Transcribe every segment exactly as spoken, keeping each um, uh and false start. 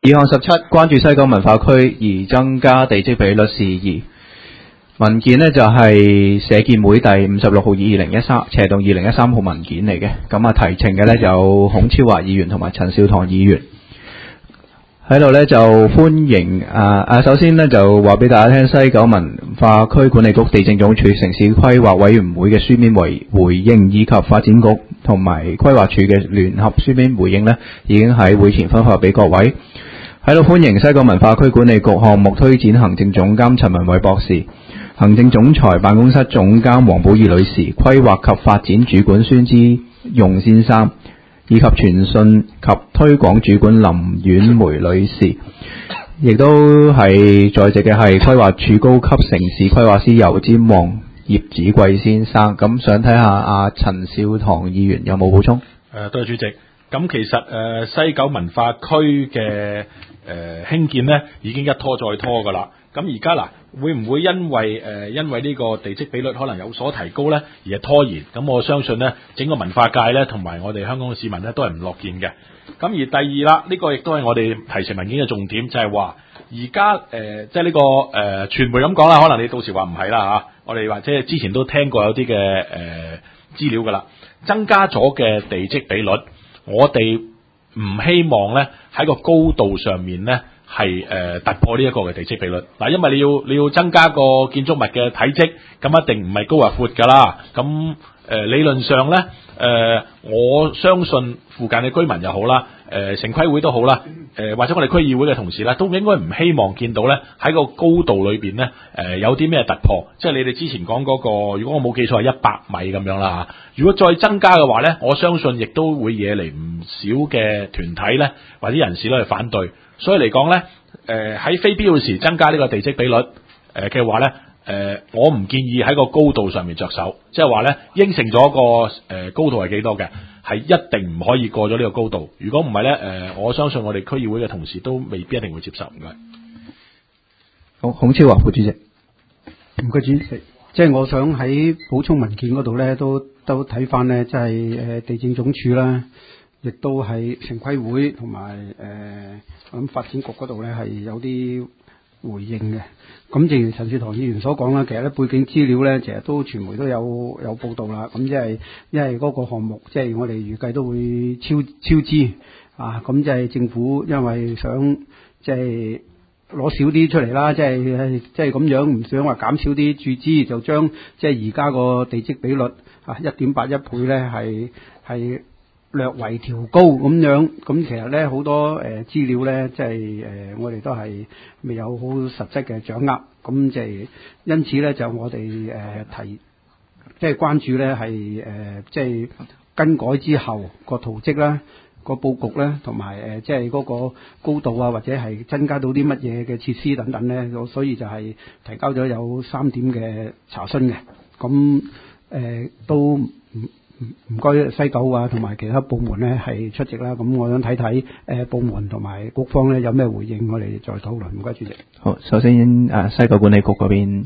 議案十七，關注西九文化區而增加地積比率事宜。文件呢就係社建會第五十六號二零一三斜動二零一三號文件嚟嘅。咁啊提呈嘅呢有孔超華議員同埋陳少棠議員喺度呢，就歡迎啊啊首先呢就話俾大家聽，西九文化區管理局、地政總署、城市規劃委員會嘅書面回回應，以及發展局同埋規劃署嘅聯合書面回應呢，已經喺會前分發俾各位。喺度歡迎西九文化區管理局項目推展行政總監陳文偉博士、行政總裁辦公室總監黃寶儀女士、規劃及發展主管孫之用先生，以及傳訊及推廣主管林婉梅女士，亦都係在席嘅係規劃署高級城市規劃師游尖旺葉子貴先生。咁想睇下阿陳少棠議員有冇補充？ 誒，多謝主席。咁其實誒、呃、西九文化區嘅誒興建咧，已經一拖再拖噶啦。咁而家嗱，會唔會因為誒、呃、因為呢個地積比率可能有所提高咧，而係拖延？咁我相信咧，整個文化界咧，同埋我哋香港嘅市民咧，都係唔樂見嘅。咁而第二啦，呢、這個亦都係我哋提呈文件嘅重點，就係話而家誒即係呢個誒傳媒咁講啦，可能你到時話唔係啦嚇。我哋或者之前都聽過有啲嘅誒資料噶啦，增加咗嘅地積比率。我哋唔希望咧喺個高度上面咧係誒突破呢一個嘅地積比率嗱，因為你要你要增加個建築物嘅體積，咁一定唔係高或闊噶啦。咁誒、呃、理論上咧誒、呃，我相信附近嘅居民又好啦，誒、呃、城規會都好啦，誒、呃、或者我哋區議會嘅同事咧，都應該唔希望見到咧喺個高度裏邊咧誒有啲咩突破。即係你哋之前講嗰、那個，如果我冇記錯係一百米咁樣啦嚇。如果再增加嘅話咧，我相信亦都會惹嚟唔少嘅團體咧或者人士咧去反對。所以嚟講咧，誒、呃、喺非必要時增加呢個地積比率誒嘅話咧，誒、呃、我唔建議喺個高度上面着手，即係話咧應承咗個誒、呃、高度係幾多嘅，係一定唔可以過咗呢個高度。如果唔係咧，誒、呃、我相信我哋區議會嘅同事都未必一定會接受。唔該。 好，孔超華副主席。 唔該主席，即係我想喺補充文件嗰度咧，都都睇翻咧，即係誒地政總署啦，亦都係城規會同埋誒咁發展局嗰度咧係有啲回應嘅。咁正如陳少棠議員所講啦，其實咧背景資料咧，其實都傳媒都有有報道啦。咁即係因為嗰個項目，即係我哋預計都會超超支啊。咁即係政府因為想即係攞少啲出嚟啦，即係即係咁樣，唔想話減少啲注資，就將即係而家個地積比率啊一點八一倍咧，係係略為調高咁樣。咁其實咧好多誒資料咧，即係誒我哋都係未有好實質嘅掌握。咁即係因此咧，就我哋誒提即係關注咧係誒即係更改之後個圖則啦，個佈局咧，同埋誒即係嗰個高度啊，或者係增加到啲乜嘢嘅設施等等咧，所以就係提交咗有三點嘅查詢嘅。咁誒、呃、都唔唔唔該西九啊，同埋其他部門咧係出席啦。咁我想睇睇誒部門同埋局方咧有咩回應，我哋再討論。唔該主席。 好，首先誒、啊、西九管理局嗰邊。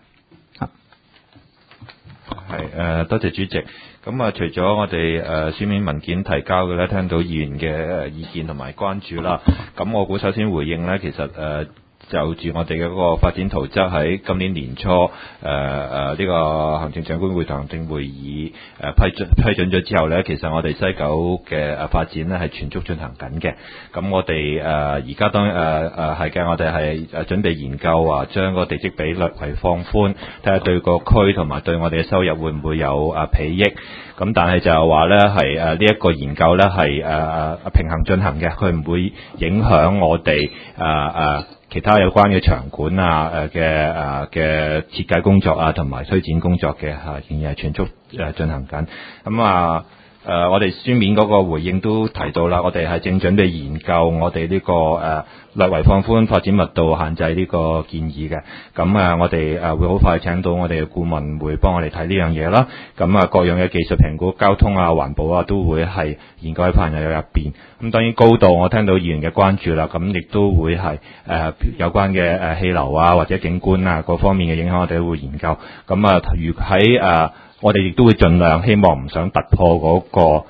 係誒、呃，多謝主席。咁啊，除咗我哋誒、呃、書面文件提交嘅咧，聽到議員嘅意見同埋關注啦。咁我估首先回應咧，其實誒、呃、就住我哋嘅嗰個發展圖則喺今年年初誒誒呢個行政長官會同行政會議誒、呃、批准批准咗之後咧，其實我哋西九嘅誒發展咧係全速進行緊嘅。咁我哋誒而家當誒誒係嘅，我哋係誒準備研究話將個地積比率係放寬，睇下對個區同埋對我哋嘅收入會唔會有誒裨益。咁但係就係話咧係誒呢一個研究咧係誒誒平衡進行嘅，佢唔會影響我哋誒誒其他有關嘅場館啊誒嘅誒嘅設計工作啊同埋推展工作嘅嚇，仍然係全速誒進行緊。咁啊誒、呃，我哋書面嗰個回應都提到啦，我哋係正準備研究我哋呢、這個誒、呃、略為放寬發展密度限制呢個建議嘅。咁啊，我哋誒會好快請到我哋嘅顧問會幫我哋睇呢樣嘢啦。咁啊，各樣嘅技術評估、交通啊、環保啊，都會係研究喺範圍入邊。咁當然高度，我聽到議員嘅關注啦。咁亦都會係誒、呃、有關嘅誒氣流啊或者景觀啊各方面嘅影響，我哋都會研究。咁啊，如喺誒。呃我哋亦都會盡量希望唔想突破嗰個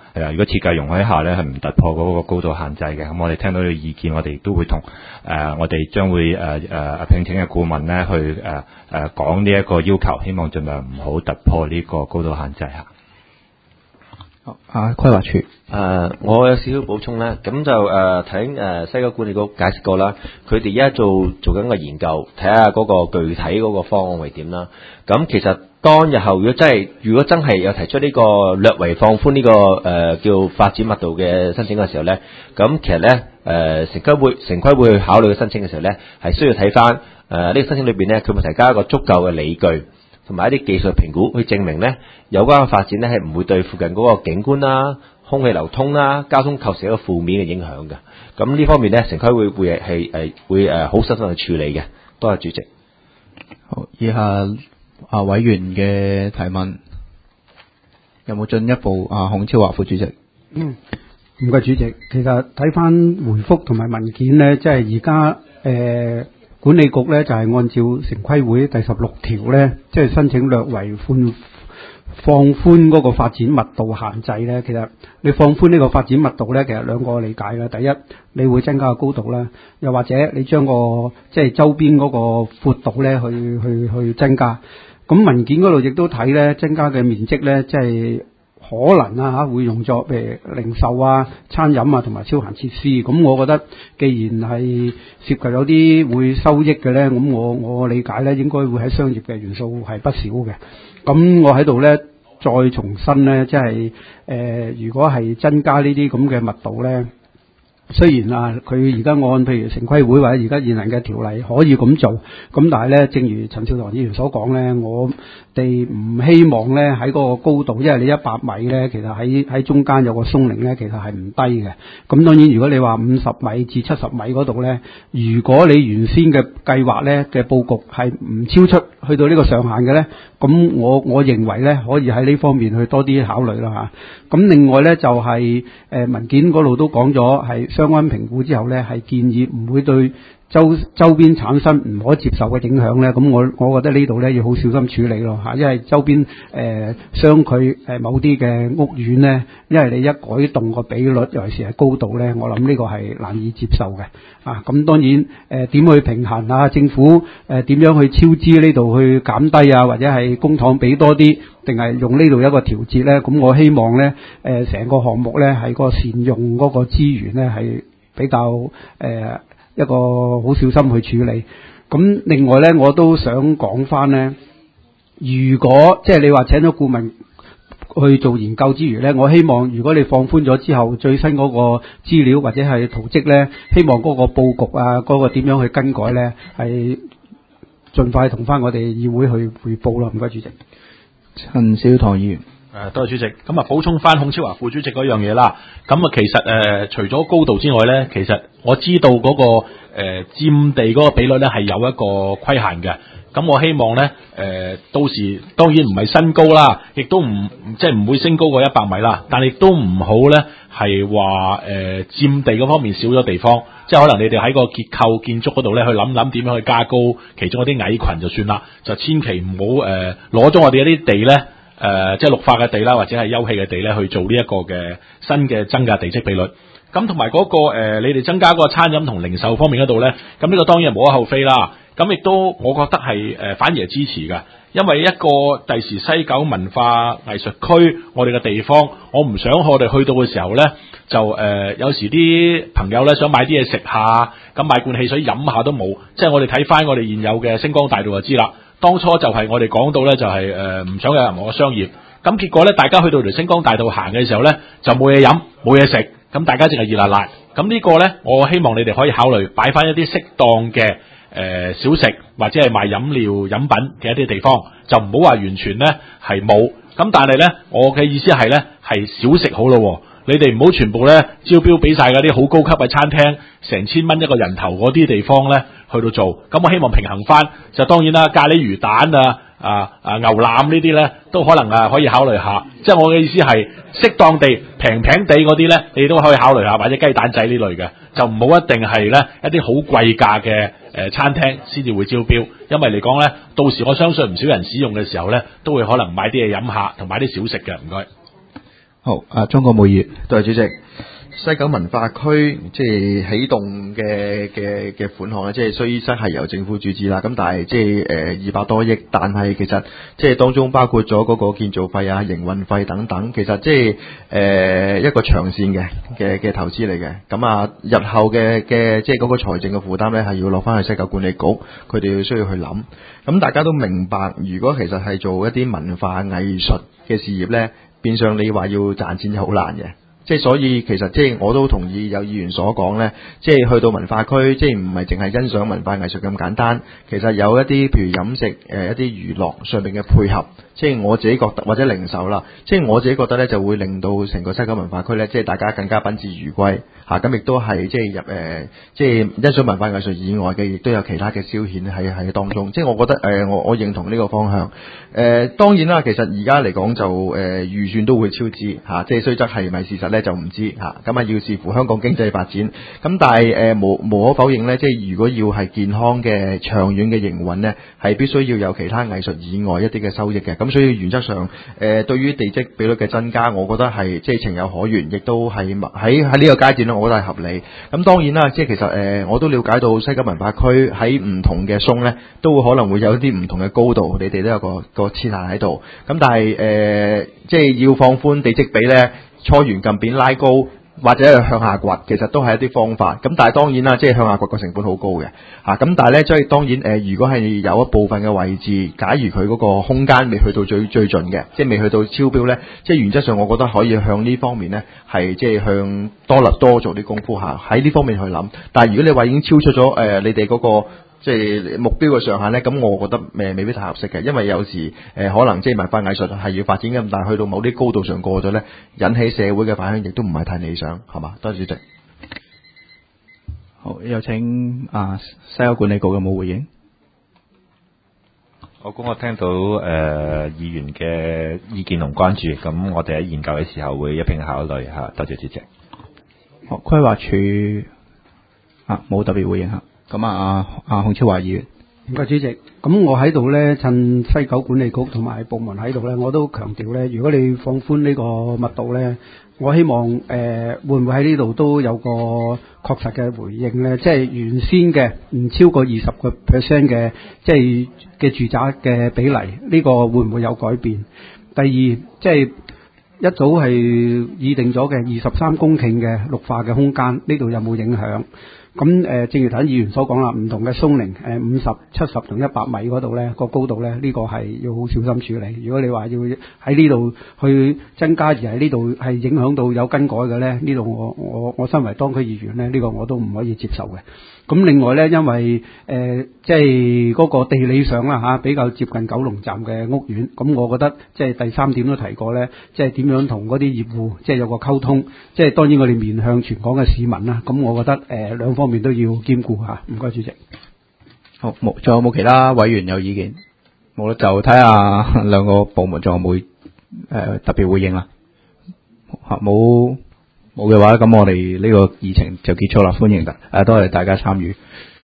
係啊，如果設計容許下咧係唔突破嗰個高度限制嘅，咁我哋聽到呢個意見，我哋亦都會同誒、呃、我哋將會誒誒、呃、聘請嘅顧問咧去誒誒講呢一個要求，希望盡量唔好突破呢個高度限制嚇。 好啊，規劃處誒、呃，我有少少補充咧，咁就誒睇誒西九管理局解釋過啦，佢哋而家做做緊個研究，睇下嗰個具體嗰個方案為點啦。咁其實當日後如果真係如果真係有提出呢個略為放寬呢、這個誒、呃、叫發展密度嘅申請嘅時候咧，咁其實咧誒城規會城規會去考慮嘅申請嘅時候咧，係需要睇翻誒呢個申請裏邊咧，佢會提交一個足夠嘅理據。同埋一啲技術評估去證明咧，有關嘅發展咧係唔會對附近嗰個景觀啦、空氣流通啦、交通構成一個負面嘅影響嘅。咁呢方面咧，城規會會係誒會誒好細心去處理嘅。多謝主席。 好，以下啊委員嘅提問有冇進一步啊？孔超華副主席。 嗯，唔該主席。其實睇翻回覆同埋文件咧，即係而家誒。管理局咧就係、是、按照城規會第十六條咧，即係申請略為寬放寬嗰個發展密度限制咧。其實你放寬呢個發展密度咧，其實兩個理解嘅。第一，你會增加個高度啦，又或者你將個即係周邊嗰個闊度咧去去去增加。咁文件嗰度亦都睇咧，增加嘅面積咧，即係可能啊嚇會用作譬如零售啊、餐飲啊同埋消閒設施。咁我覺得既然係涉及有啲會收益嘅咧，咁我我理解咧應該會喺商業嘅元素係不少嘅。咁我喺度咧再重申咧，即係誒如果係增加呢啲咁嘅密度咧，雖然啊，佢而家按譬如城規會或者而家現行嘅條例可以咁做，咁但係咧，正如陳少棠議員所講咧，我哋唔希望咧喺嗰個高度，因為你一百米咧，其實喺喺中間有個鬆寧咧，其實係唔低嘅。咁當然，如果你話五十米至七十米嗰度咧，如果你原先嘅計劃咧嘅佈局係唔超出去到呢個上限嘅咧，咁我我認為咧可以喺呢方面去多啲考慮啦嚇。咁另外咧就係、是、誒、呃、文件嗰度都講咗係。相關評估之後咧，係建議唔會對周周邊產生唔可接受嘅影響咧。咁我我覺得呢度咧要好小心處理咯嚇，因為周邊誒相距誒某啲嘅屋苑咧，因為你一改動個比率，尤其是係高度咧，我諗呢個係難以接受嘅啊。咁當然誒點、呃、去平衡啊？政府誒點、呃、樣去超支呢度去減低啊？或者係公帑俾多啲？定係用呢度一個調節咧，咁我希望咧，誒、呃、成個項目咧係個善用嗰個資源咧係比較誒、呃、一個好小心去處理。咁另外咧，我都想講翻咧，如果即係你話請咗顧問去做研究之餘咧，我希望如果你放寬咗之後，最新嗰個資料或者係圖則咧，希望嗰個佈局啊，嗰、嗰個點樣去更改咧，係盡快同翻我哋議會去彙報啦。唔該，主席。 陳少棠議員， 誒，多謝主席。咁啊，補充翻孔超華副主席嗰樣嘢啦。咁啊，其實誒、呃，除咗高度之外咧，其實我知道嗰、那個誒佔、呃、地嗰個比率咧係有一個規限嘅。咁我希望咧，誒、呃，到時當然唔係新高啦，亦都唔即係唔會升高過一百米啦。但係亦都唔好咧，係話誒佔地嗰方面少咗地方，即係可能你哋喺個結構建築嗰度咧去諗諗點樣去加高其中一啲矮群就算啦，就千祈唔好誒攞咗我哋一啲地咧，誒、呃、即係綠化嘅地啦，或者係休憩嘅地咧去做呢一個嘅新嘅增加地積比率。咁同埋嗰個誒、呃，你哋增加嗰個餐飲同零售方面嗰度咧，咁呢個當然係無可厚非啦。咁亦都我覺得係誒、呃、反而係支持嘅，因為一個第時西九文化藝術區我哋嘅地方，我唔想我哋去到嘅時候咧，就誒、呃、有時啲朋友咧想買啲嘢食下，咁買罐汽水飲下都冇。即係我哋睇翻我哋現有嘅星光大道就知啦。當初就係我哋講到咧，就係誒唔想有任何嘅商業，咁結果咧大家去到條星光大道行嘅時候咧，就冇嘢飲冇嘢食，咁大家淨係熱辣辣。咁呢個咧，我希望你哋可以考慮擺翻一啲適當嘅。誒、呃，小食或者係賣飲料飲品嘅一啲地方，就唔好話完全咧係冇。咁但係咧，我嘅意思係咧係小食好咯。你哋唔好全部咧招標俾晒嗰啲好高級嘅餐廳，成千蚊一個人頭嗰啲地方咧去到做。咁我希望平衡翻，就當然啦，咖喱魚蛋啊啊啊牛腩呢啲咧都可能啊可以考慮下。即係我嘅意思係適當地平平地嗰啲咧，你都可以考慮下，或者雞蛋仔呢類嘅，就唔好一定係咧一啲好貴價嘅。誒、呃，餐廳先至會招標，因為嚟講咧，到時我相信唔少人使用嘅時候咧，都會可能買啲嘢飲下，同買啲小食嘅。唔該。 好，啊，鍾國梅葉， 對，主席。西九文化區即係起動嘅嘅嘅款項咧，即係雖則係由政府注資啦，咁但係即係誒二百多億，但係其實即係當中包括咗嗰個建造費啊、營運費等等，其實即係誒一個長線嘅嘅嘅投資嚟嘅。咁啊，日後嘅嘅即係嗰個財政嘅負擔咧，係要落翻去西九管理局，佢哋要需要去諗。咁大家都明白，如果其實係做一啲文化藝術嘅事業咧，變相你話要賺錢就好難嘅。即係所以其實即係我都同意有議員所講咧，即係去到文化區，即係唔係淨係欣賞文化藝術咁簡單，其實有一啲譬如飲食誒、呃、一啲娛樂上面嘅配合，即係我自己覺得或者零售啦，即係我自己覺得咧就會令到成個西九文化區咧，即係大家更加賓至如歸嚇，咁、啊、亦都係即係入誒、呃、即係欣賞文化藝術以外嘅，亦都有其他嘅消遣喺喺當中。即係我覺得誒、呃、我我認同呢個方向。誒、呃、當然啦，其實而家嚟講就誒、呃、預算都會超支嚇、啊，即係雖則係咪事實咧就唔知嚇，咁啊要視乎香港經濟發展。咁但係誒、呃、無無可否認咧，即係如果要係健康嘅長遠嘅營運咧，係必須要有其他藝術以外一啲嘅收益嘅。咁所以原則上誒、呃、對於地積比率嘅增加，我覺得係即係情有可原，亦都係喺喺呢個階段咧，我覺得係合理。咁當然啦，即係其實誒、呃、我都了解到西九文化區喺唔同嘅松咧，都會可能會有一啲唔同嘅高度，你哋都有個個設限喺度。咁但係誒、呃、即係要放寬地積比咧，搓圓撳扁拉高，或者係向下掘，其實都係一啲方法。咁但係當然啦，即係向下掘個成本好高嘅嚇。咁、啊、但係咧，即係當然誒、呃，如果係有一部分嘅位置，假如佢嗰個空間未去到最最盡嘅，即係未去到超標咧，即係原則上，我覺得可以向呢方面咧，係即係向多立多做啲功夫嚇，喺呢方面去諗。但係如果你話已經超出咗誒、呃，你哋嗰、嗰個即係目標嘅上限咧，咁我覺得誒未必太合適嘅，因為有時誒、呃、可能即係文化藝術係要發展嘅，但係去到某啲高度上過咗咧，引起社會嘅反響亦都唔係太理想，係嘛？多謝主席。 好，有請啊西九管理局有冇回應？ 我估我聽到誒、呃、議員嘅意見同關注，咁我哋喺研究嘅時候會一並考慮嚇。多謝主席。 好，規劃署啊冇特別回應嚇。咁啊，阿孔超華議員， 唔該主席。咁我喺度咧，趁西九管理局同埋部門喺度咧，我都強調咧，如果你放寬呢個密度咧，我希望誒、呃、會唔會喺呢度都有個確實嘅回應咧？即係原先嘅唔超過二十個 percent 嘅，即係嘅住宅嘅比例，呢、這個會唔會有改變？第二，即係一早係擬定咗嘅二十三公頃嘅綠化嘅空間，呢度有冇影響？咁誒、呃，正如頭先議員所講啦，唔同嘅松齡，誒五十、七十同一百米嗰度咧，個高度咧，呢、這個係要好小心處理。如果你話要喺呢度去增加，而喺呢度係影響到有更改嘅咧，呢度我我我身為當區議員咧，呢、這個我都唔可以接受嘅。咁另外咧，因為誒、呃、即係嗰個地理上啦嚇、啊，比較接近九龍站嘅屋苑，咁我覺得即係第三點都提過咧，即係點樣同嗰啲業戶即係有個溝通，即係當然我哋面向全港嘅市民啦。咁我覺得誒兩、呃、方面都要兼顧嚇。唔該主席。 好，冇，仲有冇其他委員有意見？冇啦，就睇下兩個部門仲有冇誒、呃、特別回應啦。嚇，冇。冇嘅話，咁我哋呢個議程就結束啦。歡迎大誒，多謝大家參與。